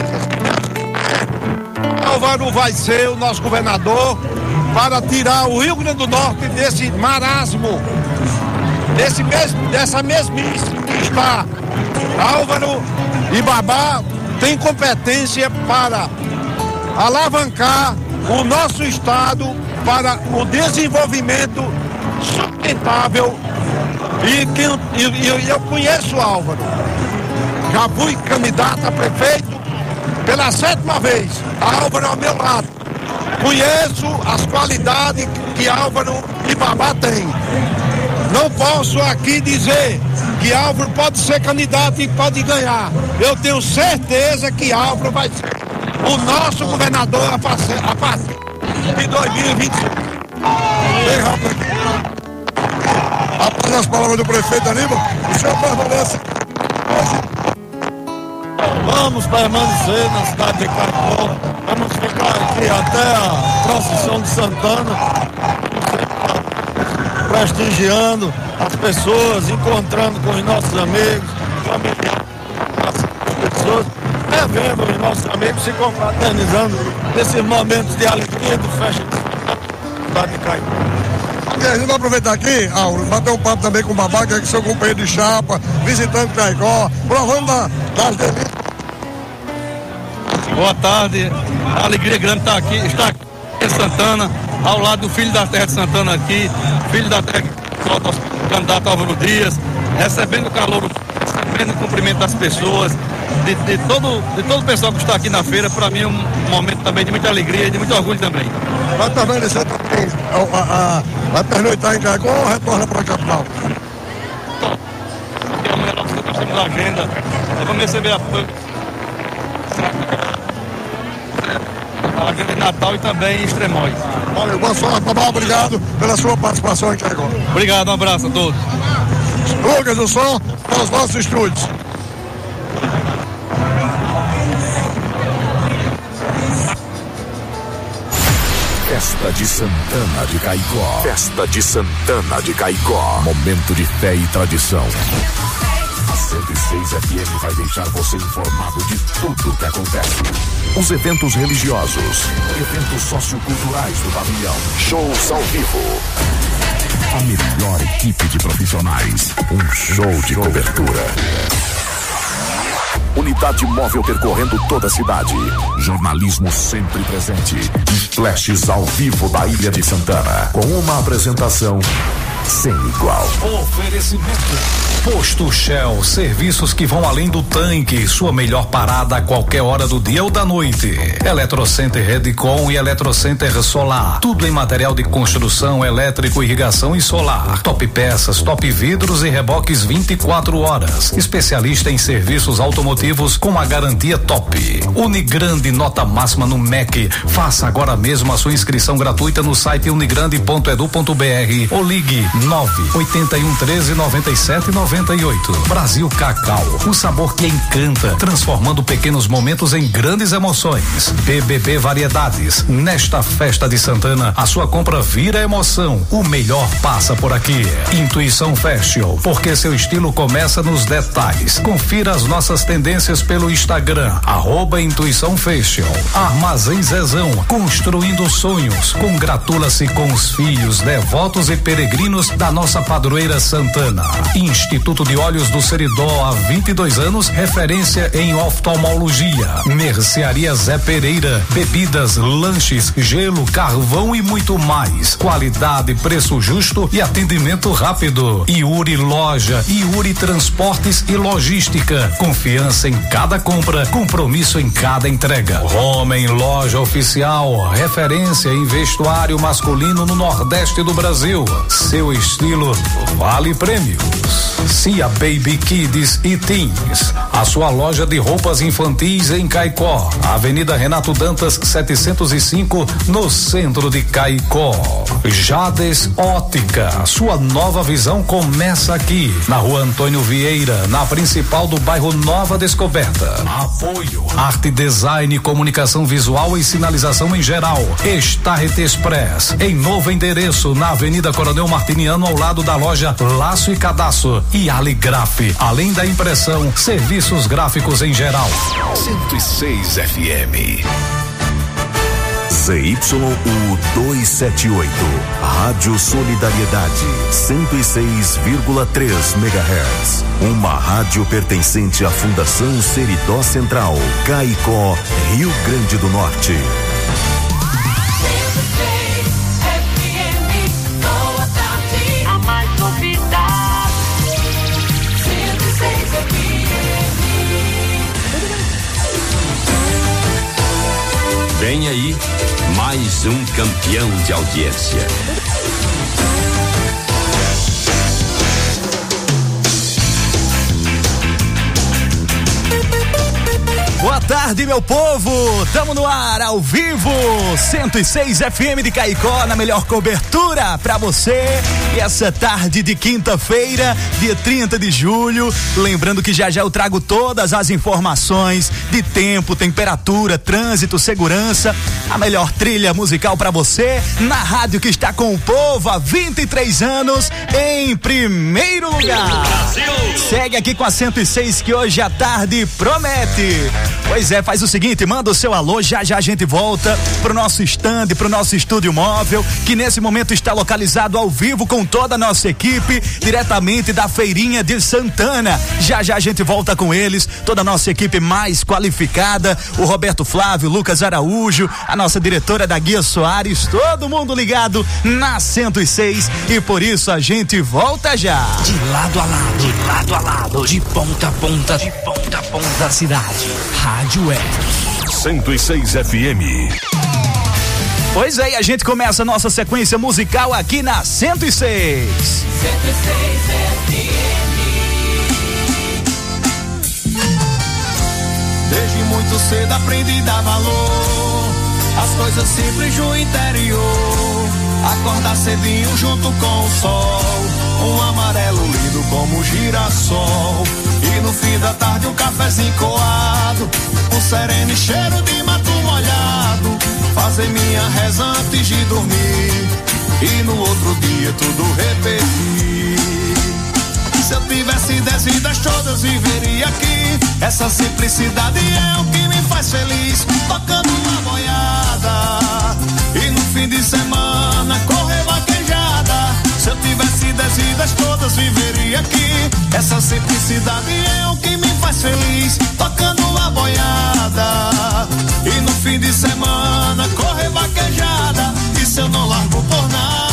Álvaro vai ser o nosso governador para tirar o Rio Grande do Norte desse marasmo, desse mesmo, dessa mesmice que está. Álvaro e Babá têm competência para alavancar o nosso estado para o desenvolvimento sustentável. E, que, e, e eu conheço o Álvaro, já fui candidato a prefeito pela sétima vez. Álvaro ao meu lado, conheço as qualidades que Álvaro e Babá têm. Não posso aqui dizer que Álvaro pode ser candidato e pode ganhar. Eu tenho certeza que Álvaro vai ser o nosso governador a partir de dois mil e vinte e cinco. Após as palavras do prefeito Aníbal, o senhor permanece. Vamos permanecer na cidade de Caicó, vamos ficar aqui até a procissão de Santana, prestigiando as pessoas, encontrando com os nossos amigos, familiares, as pessoas, revendo os nossos amigos, se confraternizando nesses momentos de alegria do festa de cidade de Caicó. E a gente vai aproveitar aqui, Auro, bater um papo também com o Babá, que é seu companheiro de chapa, visitando Caicó, provando da, das delícias. Boa tarde, a alegria grande estar aqui, estar aqui em Santana, ao lado do filho da terra de Santana aqui, filho da terra do nosso candidato Álvaro Dias, recebendo o calor, recebendo o cumprimento das pessoas, de, de, todo, de todo o pessoal que está aqui na feira. Para mim é um momento também de muita alegria e de muito orgulho também. Vai permanecer também, a, a, a, vai pernoitar em Caicó ou retorna para a capital? Amanhã nós temos a agenda, vamos receber a a agenda de Natal e também Extremóis. Olha, boa sorte, Babá, obrigado pela sua participação aqui agora. Obrigado, um abraço a todos. Lucas do Som, para os nossos estúdios. Festa de Santana de Caicó. Festa de Santana de Caicó. Momento de fé e tradição. A cento e seis F M vai deixar você informado de tudo que acontece. Os eventos religiosos, eventos socioculturais do pavilhão, shows ao vivo. A melhor equipe de profissionais, um show de cobertura. Unidade móvel percorrendo toda a cidade. Jornalismo sempre presente. E flashes ao vivo da Ilha de Santana. Com uma apresentação sem igual. Oferecimento Posto Shell, serviços que vão além do tanque, sua melhor parada a qualquer hora do dia ou da noite. Eletrocenter Redcon e Eletrocenter Solar, tudo em material de construção, elétrico, irrigação e solar. Top peças, top vidros e reboques vinte e quatro horas. Especialista em serviços automotivos com a garantia top. Unigrande, nota máxima no M E C. Faça agora mesmo a sua inscrição gratuita no site unigrande ponto edu ponto br ou ligue nove oito um treze noventa e sete noventa e oito. Brasil Cacau, o sabor que encanta, transformando pequenos momentos em grandes emoções. B B B Variedades, nesta festa de Santana, a sua compra vira emoção. O melhor passa por aqui. Intuição Fashion, porque seu estilo começa nos detalhes. Confira as nossas tendências pelo Instagram, arroba Intuição Fashion. Armazém Zezão, construindo sonhos. Congratula-se com os filhos, devotos e peregrinos da nossa padroeira Santana. Instituto de Olhos do Seridó, há vinte e dois anos, referência em oftalmologia. Mercearia Zé Pereira, bebidas, lanches, gelo, carvão e muito mais. Qualidade, preço justo e atendimento rápido. Iuri Loja, Iuri Transportes e Logística. Confiança em cada compra, compromisso em cada entrega. Homem Loja Oficial, referência em vestuário masculino no Nordeste do Brasil. Seu estilo vale prêmios. Cia Baby Kids e Teens, a sua loja de roupas infantis em Caicó, Avenida Renato Dantas setecentos e cinco, no centro de Caicó. Jades Ótica, sua nova visão começa aqui, na Rua Antônio Vieira, na principal do bairro Nova Descoberta. Apoio Arte Design, Comunicação Visual e Sinalização em geral. Starret Express, em novo endereço, na Avenida Coronel Martiniano, ao lado da loja Laço e Cadastro. E Aligraf, além da impressão, serviços gráficos em geral. cento e seis F M. Z Y U duzentos e setenta e oito, Rádio Solidariedade, cento e seis vírgula três megahertz. Uma rádio pertencente à Fundação Seridó Central, Caicó, Rio Grande do Norte. A mais novidade, cento e seis F M. Vem aí mais um campeão de audiência. Boa tarde, meu povo! Tamo no ar, ao vivo, cento e seis F M de Caicó, na melhor cobertura pra você. E essa tarde de quinta-feira, dia trinta de julho, lembrando que já já eu trago todas as informações de tempo, temperatura, trânsito, segurança, a melhor trilha musical pra você, na rádio que está com o povo há vinte e três anos, em primeiro lugar. Brasil! Segue aqui com a cento e seis, que hoje à tarde promete. Pois é, faz o seguinte, manda o seu alô, já já a gente volta pro nosso stand, pro nosso estúdio móvel, que nesse momento está localizado ao vivo com toda a nossa equipe, diretamente da Feirinha de Santana. Já já a gente volta com eles, toda a nossa equipe mais qualificada, o Roberto Flávio, Lucas Araújo, a nossa diretora da Guia Soares, todo mundo ligado na cento e seis, e por isso a gente volta já. De lado a lado, de lado a lado, de ponta a ponta, de ponta a ponta da cidade. Rádio Web cento e seis F M. Pois é, e a gente começa a nossa sequência musical aqui na cento e seis. cento e seis F M. Desde muito cedo aprendi a dar valor às coisas simples do interior. Acordar cedinho junto com o sol, um amarelo lindo como girassol. E no fim da tarde um cafezinho coado, um sereno e cheiro de mato molhado. Fazer minha reza antes de dormir e no outro dia tudo repetir. Se eu tivesse dez vidas todas viveria aqui. Essa simplicidade é o que me faz feliz, tocando uma boiada e no fim de semana correr vaquejada. Se eu tivesse dez vidas todas viveria aqui. Essa simplicidade é o que me faz feliz, tocando uma boiada e no fim de semana correr vaquejada. Isso eu não largo por nada.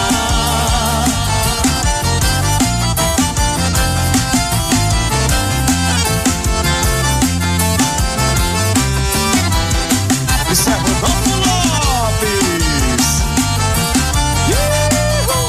Isso é Rodolfo Lopes. Uhul.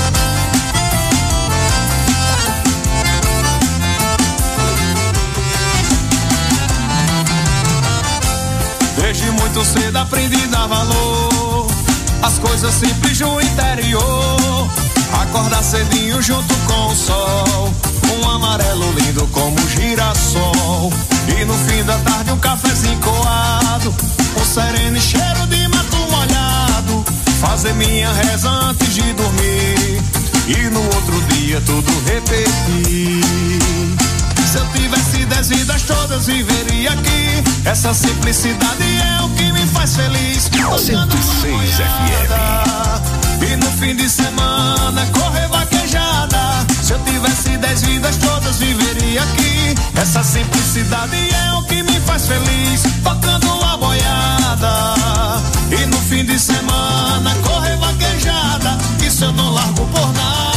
Desde muito cedo aprendi a dar valor às coisas simples do interior. Acordar cedinho junto com o sol, um amarelo lindo como girassol. E no fim da tarde um cafezinho coado, um sereno e cheiro de mato molhado. Fazer minha reza antes de dormir e no outro dia tudo repetir. Se eu tivesse dez vidas todas viveria aqui. Essa simplicidade é o que me faz feliz, cento e seis F M. E no fim de semana correr vaquejada. Se eu tivesse dez vidas todas viveria aqui. Essa simplicidade é o que me faz feliz, tocando a boiada e no fim de semana correr vaquejada. Isso eu não largo por nada.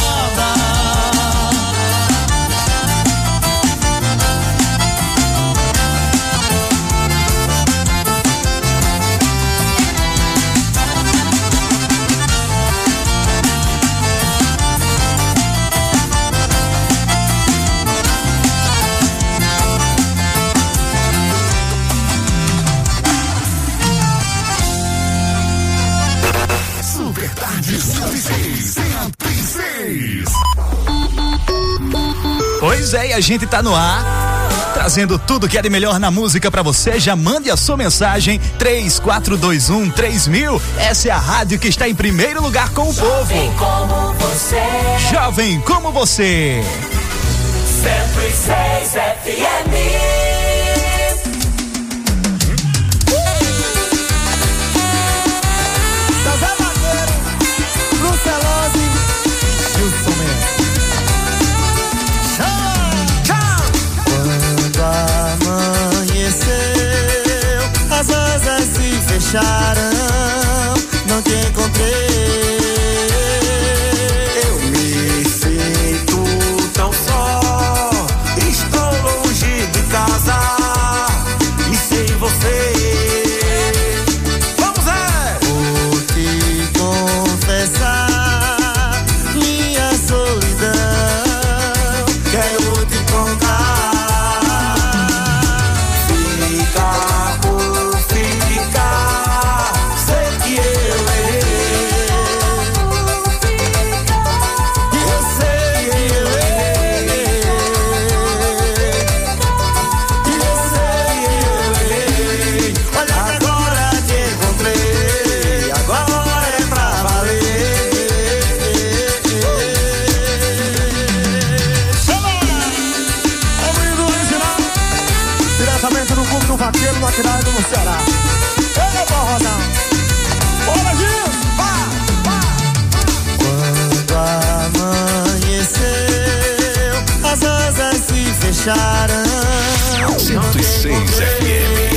Pois é, e a gente tá no ar, trazendo tudo que é de melhor na música pra você. Já mande a sua mensagem três quatro dois um três mil. Essa é a rádio que está em primeiro lugar com o povo. Jovem como você. Jovem como você. cento e seis F M. Fecharam, não te encontrei. Eu me sinto tão só. Estou longe de casa e sem você. Vamos ver! Vou te confessar minha solidão. Quero te contar. Ficar por ficar. Sei que eu errei. Eu sei que eu errei. Eu sei que eu errei. Olha, agora te encontrei. Agora é pra valer. Ouvindo o original, diretamente do clube do vaqueiro, no Atirado, no Ceará. Ei, Borrodão. Bora, Gil! Quando amanheceu, as asas se fecharam. cento e seis F M.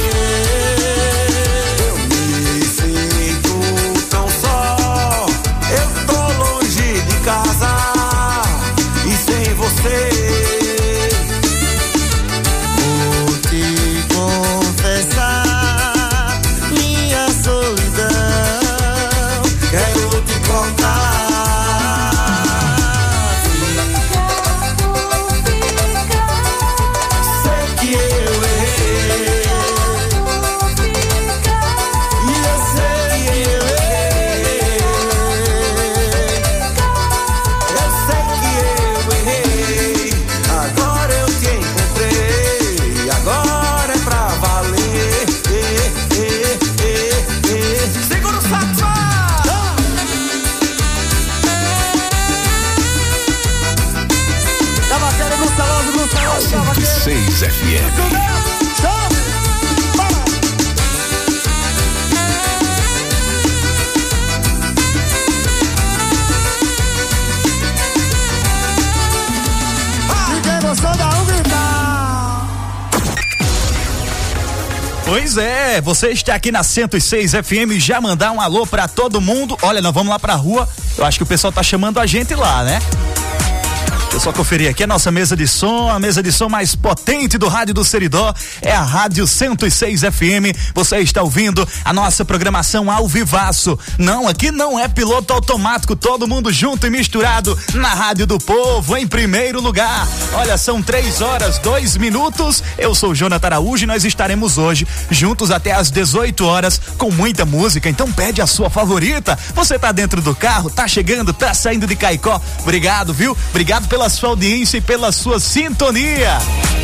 Eu me sinto tão só. Eu tô longe de casa e sem você. Vou te confessar minha solidão. Quero te contar. Sei que eu errei. E eu sei que eu errei. Eu sei que eu errei. Agora eu te encontrei. Agora é pra valer. Segura o saxo! Tá batendo no salão, no salão, tá cento e seis F M. E quem gostou dá um gritar. Pois é, você está aqui na cento e seis F M, já mandar um alô pra todo mundo. Olha, nós vamos lá pra rua. Eu acho que o pessoal tá chamando a gente lá, né? Eu só conferir aqui a nossa mesa de som, a mesa de som mais potente do rádio do Seridó é a Rádio cento e seis F M. Você está ouvindo a nossa programação ao vivaço. Não, aqui não é piloto automático, todo mundo junto e misturado na Rádio do Povo, em primeiro lugar. Olha, são três horas, dois minutos. Eu sou o Jonathan Araújo e nós estaremos hoje juntos até às dezoito horas com muita música. Então pede a sua favorita. Você tá dentro do carro, tá chegando, tá saindo de Caicó. Obrigado, viu? Obrigado pela sua audiência e pela sua sintonia.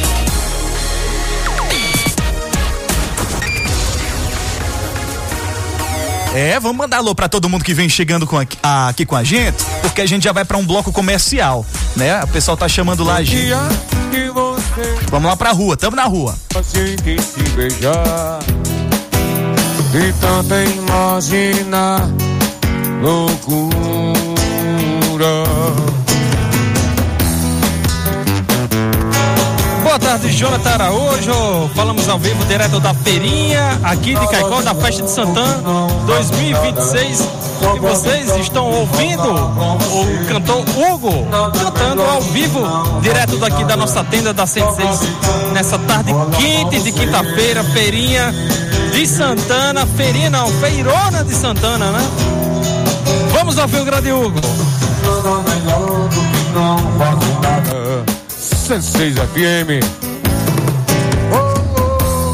É, vamos mandar alô pra todo mundo que vem chegando com aqui, ah, aqui com a gente, porque a gente já vai pra um bloco comercial, né? O pessoal tá chamando lá a gente. Vamos lá pra rua, tamo na rua. Assim que se beijar e tanta imaginar loucura. Boa tarde, Jonathan Araújo. Falamos ao vivo direto da feirinha aqui de Caicó, da Festa de Santana dois mil e vinte e seis. E vocês estão ouvindo o cantor Hugo cantando ao vivo direto daqui da nossa tenda da cento e seis nessa tarde quente de quinta-feira, feirinha de Santana. Feirinha não, feirona de Santana, né? Vamos ouvir o grande Hugo. cento e seis F M. Oh, oh.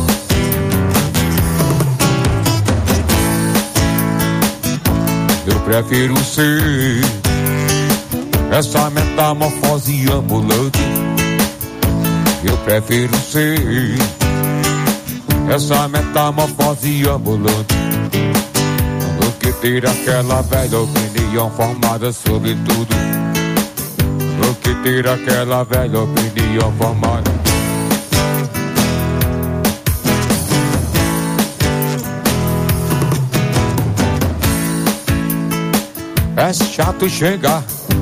Eu prefiro ser essa metamorfose ambulante Eu prefiro ser essa metamorfose ambulante do que ter aquela velha opinião formada sobre tudo. Do que ter aquela velha opinião formada. É chato chegar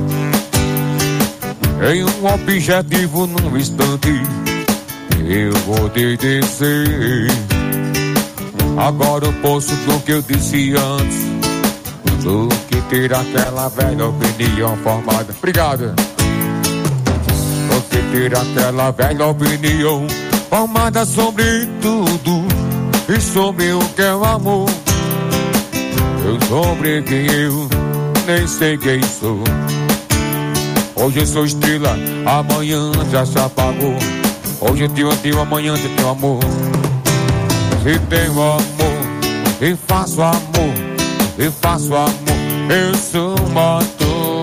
em um objetivo num instante. Eu vou te dizer agora o poço do que eu disse antes. Do que ter aquela velha opinião formada. Obrigado. Do que ter aquela velha opinião formada sobre tudo e sobre o que é o amor. Eu sobre quem eu nem sei quem sou. Hoje eu sou estrela, amanhã já se apagou. Hoje eu tenho, eu tenho, amanhã eu tenho amor. Se tenho amor, e faço amor, e faço amor, eu sou um ator.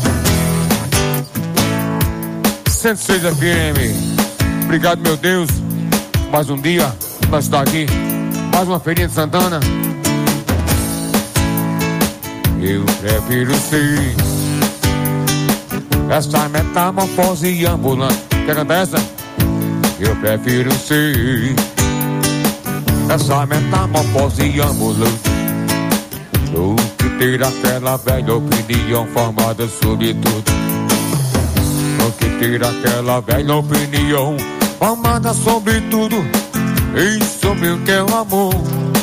cento e seis F M. Obrigado, meu Deus. Mais um dia, nós estamos aqui. Mais uma feirinha de Santana. Eu prefiro ser essa metamorfose ambulante. Quer cantar essa? Eu prefiro ser essa metamorfose ambulante do que ter aquela velha opinião formada sobre tudo. Do que ter aquela velha opinião formada sobre tudo e sobre o que é o amor.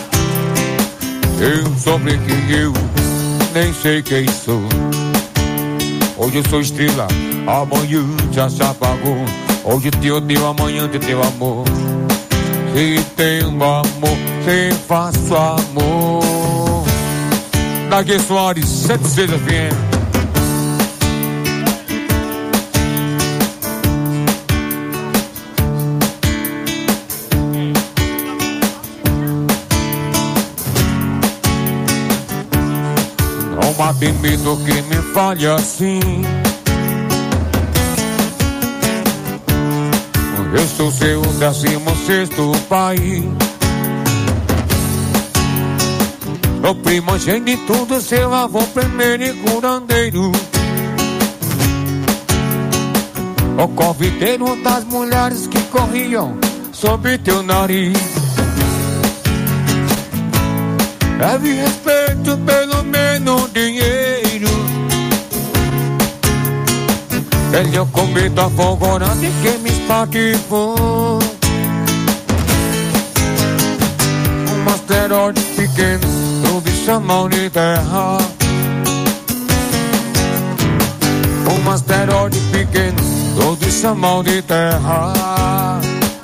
Eu sobre quem eu nem sei quem sou. Hoje eu sou estrela, amanhã já se apagou. Hoje eu te odeio, amanhã te tenho amor. Se tenho amor, se faço amor. Daqui Soares, cento e seis F M. Não admito que me fale assim. Eu sou seu décimo sexto pai. O primogênito, seu avô primeiro e curandeiro. O conviteiro das mulheres que corriam sobre teu nariz. Leve respeito, pelo menos dinheiro. Ele é o cometa folgorante que me espatifou. Um asteroide pequeno, tudo chamam de terra. Um asteroide pequeno, todos chamam de terra.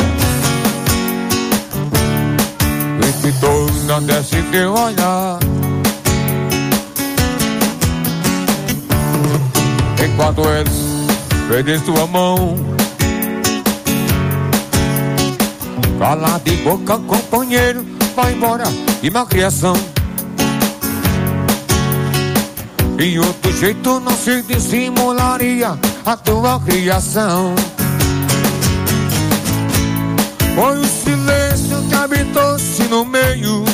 E todos não desce teu olhar. Enquanto eles perdem sua mão, cala de boca, companheiro, vai embora de má criação. E outro jeito não se dissimularia a tua criação. Foi o silêncio que habitou-se no meio.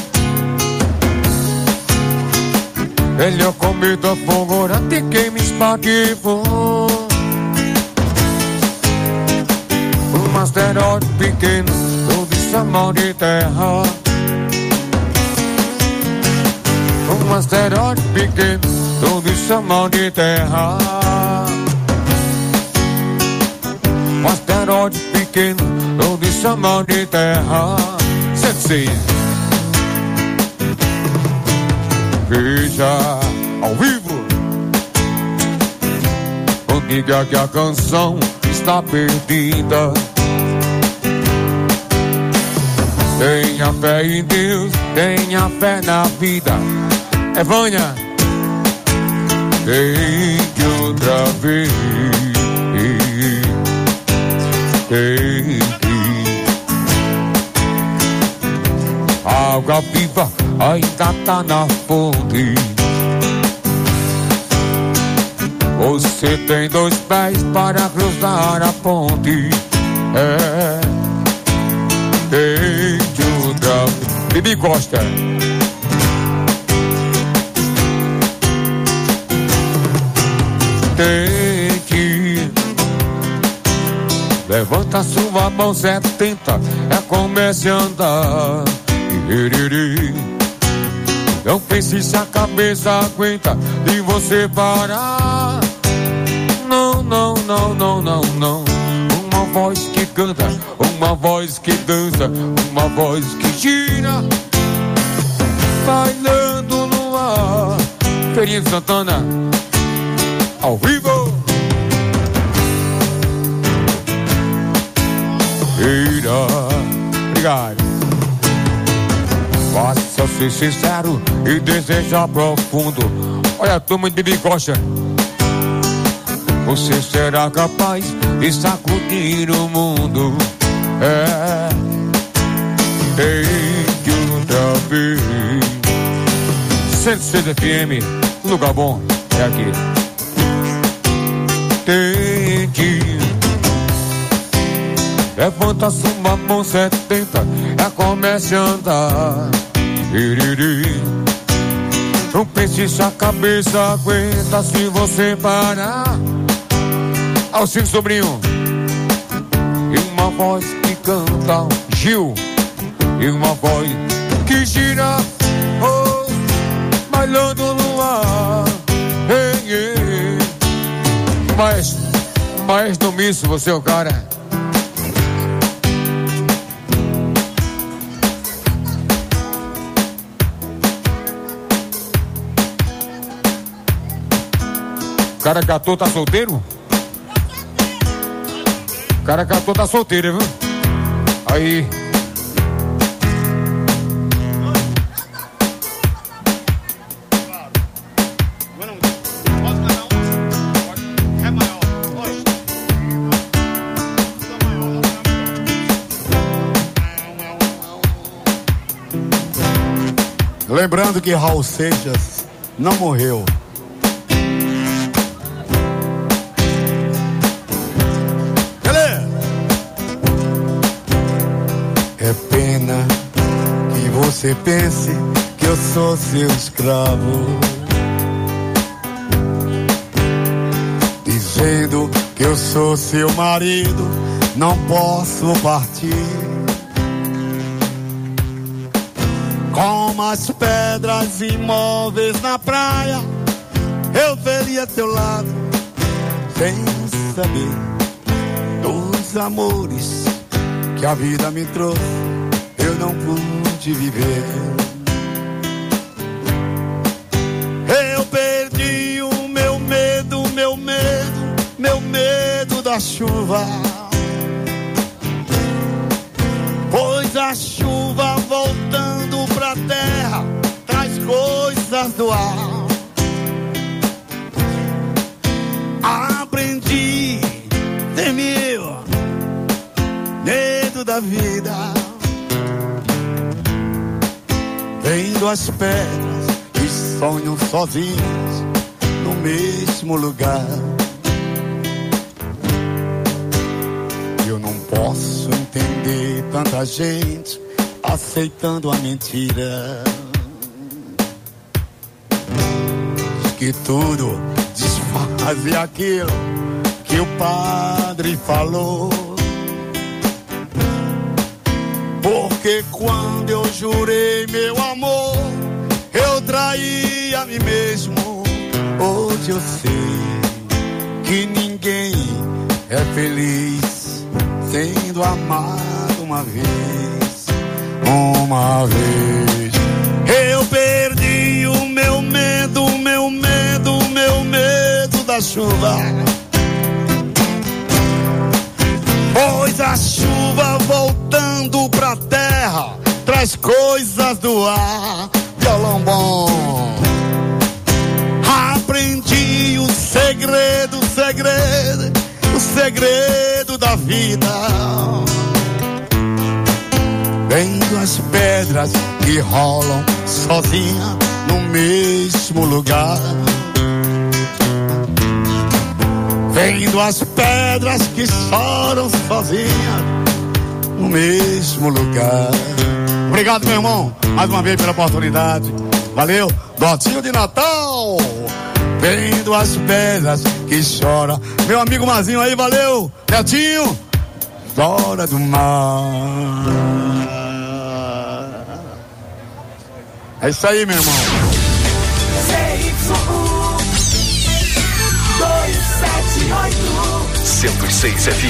Ele é o cometa folgorante que me espatifou. Um asteroide pequeno, todos chamam de terra. Um asteroide pequeno, todos chamam de terra. Um asteroide pequeno, todos chamam de terra. Sensei. Veja ao vivo, não diga que a canção está perdida. Tenha fé em Deus, tenha fé na vida. É Vânia. Tente outra vez. Tente. Água viva ainda tá na fonte. Você tem dois pés para cruzar a ponte. É, tente outra vez. Bibi Costa. Tente. Levanta sua mão setenta, é comece a andar. Não pense se a cabeça aguenta de você parar. Não, não, não, não, não, não. Uma voz que canta, uma voz que dança, uma voz que gira, bailando no ar. Ferinha de Santana, ao vivo. Obrigado. Faça ser sincero e desejar profundo. Olha a turma de Bibi Costa. Você será capaz de sacudir o mundo. É, tente outra vez. cento e seis F M, lugar bom é aqui. Tente. Levanta sua mão setenta, é comece a andar. Iriri. Não pense se a cabeça aguenta se você parar. Alcino Sobrinho. E uma voz que canta, Gil. E uma voz que gira, oh, bailando no ar. Ei, ei. Maestro, maestro Misso, você é o cara. Cara catou, tá solteiro? Cara catou, tá solteiro, viu? Aí. Lembrando que Raul Seixas não morreu. É pena que você pense que eu sou seu escravo, dizendo que eu sou seu marido, não posso partir. Com as pedras imóveis na praia, eu veria teu lado, sem saber dos amores que a vida me trouxe, eu não pude viver. Eu perdi o meu medo, meu medo, meu medo da chuva. Pois a chuva voltando pra terra traz coisas do ar. Aprendi, temeu, medo da vida, vendo as pedras e sonham sozinhos no mesmo lugar. Eu não posso entender tanta gente aceitando a mentira. Diz que tudo desfaz aquilo que o padre falou. Porque quando eu jurei meu amor, eu traí a mim mesmo. Hoje eu sei que ninguém é feliz sendo amado uma vez, uma vez. Eu perdi o meu medo, meu medo, meu medo da chuva. Pois a chuva voltando pra terra traz coisas do ar. Violão bom. Aprendi o segredo, o segredo, o segredo da vida. Vendo as pedras que rolam sozinha no mesmo lugar. Vendo as pedras que choram sozinhas no mesmo lugar. Obrigado, meu irmão, mais uma vez pela oportunidade. Valeu, dotinho de Natal. Vendo as pedras que choram. Meu amigo Mazinho aí, valeu, Netinho. Fora do mar. É isso aí, meu irmão. cento e seis F